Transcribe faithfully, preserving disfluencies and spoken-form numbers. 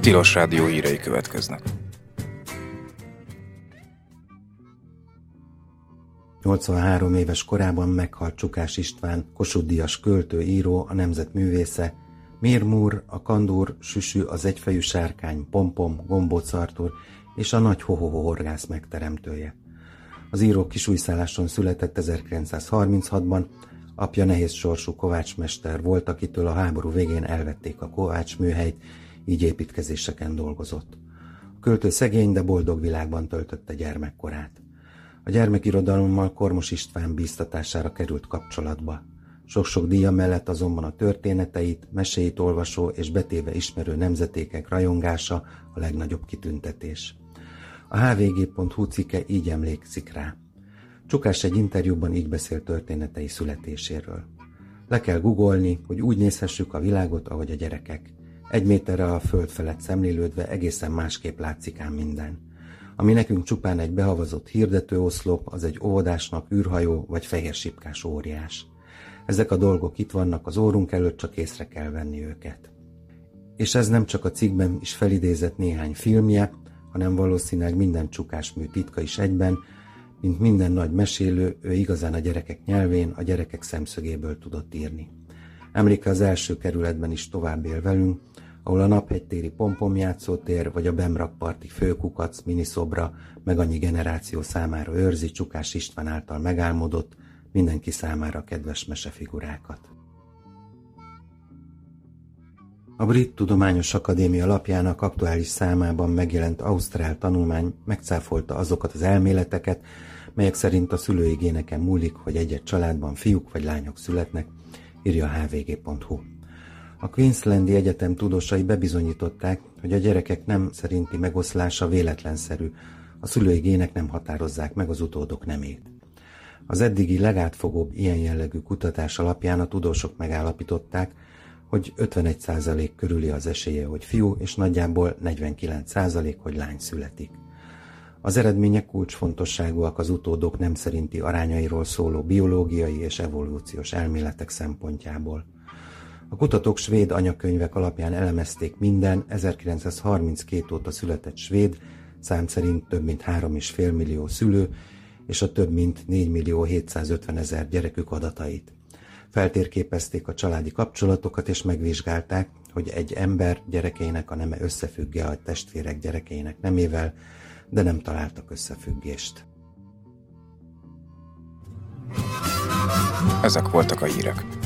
Tilos Rádió hírei következnek. nyolcvanhárom éves korában meghalt Csukás István, Kossuth-díjas költő, író, a nemzet művésze. Mir Mur, a Kandúr, Süsű, az egyfejű sárkány, Pompom, Gombóc Artúr és a Nagy Hohoho horgász megteremtője. Az író Kisújszálláson született ezerkilencszázharminchatban, apja nehéz sorsú kovácsmester volt, akitől a háború végén elvették a kovácsműhelyt, így építkezéseken dolgozott. A költő szegény, de boldog világban töltötte gyermekkorát. A gyermekirodalommal Kormos István bíztatására került kapcsolatba. Sok-sok díja mellett azonban a történeteit, meséit olvasó és betéve ismerő nemzetékek rajongása a legnagyobb kitüntetés. A há vé gé pont hú cikke így emlékszik rá. Csukás egy interjúban így beszél történetei születéséről. Le kell googolni, hogy úgy nézhessük a világot, ahogy a gyerekek. Egy méterre a föld felett szemlélődve egészen másképp látszik ám minden. Ami nekünk csupán egy behavazott hirdetőoszlop, az egy óvodásnak űrhajó vagy fehér sipkás óriás. Ezek a dolgok itt vannak az órunk előtt, csak észre kell venni őket. És ez nem csak a cikkben is felidézett néhány filmje, hanem valószínűleg minden Csukás-mű titka is egyben, mint minden nagy mesélő, ő igazán a gyerekek nyelvén, a gyerekek szemszögéből tudott írni. Emléke az első kerületben is tovább él velünk, ahol a Naphegytéri Pompom játszótér vagy a Bemrakparti Főkukac miniszobra meg annyi generáció számára őrzi Csukás István által megálmodott, mindenki számára kedves mesefigurákat. A Brit Tudományos Akadémia lapjának aktuális számában megjelent ausztrál tanulmány megcáfolta azokat az elméleteket, melyek szerint a szülői géneken múlik, hogy egy-egy családban fiúk vagy lányok születnek, írja a há vé gé pont hú. A Queenslandi Egyetem tudósai bebizonyították, hogy a gyerekek nem szerinti megoszlása véletlenszerű, a szülői gének nem határozzák meg az utódok nemét. Az eddigi legátfogóbb ilyen jellegű kutatás alapján a tudósok megállapították, hogy ötvenegy százalék körüli az esélye, hogy fiú, és nagyjából negyvenkilenc százalék, hogy lány születik. Az eredmények kulcsfontosságúak az utódok nem szerinti arányairól szóló biológiai és evolúciós elméletek szempontjából. A kutatók svéd anyakönyvek alapján elemezték minden ezerkilencszázharminckét óta született svéd, szám szerint több mint három egész öt millió szülő és a több mint négymillió hétszázötvenezer gyerekük adatait. Feltérképezték a családi kapcsolatokat és megvizsgálták, hogy egy ember gyerekeinek a neme összefügg-e a testvérek gyerekeinek nemével, de nem találtak összefüggést. Ezek voltak a hírek.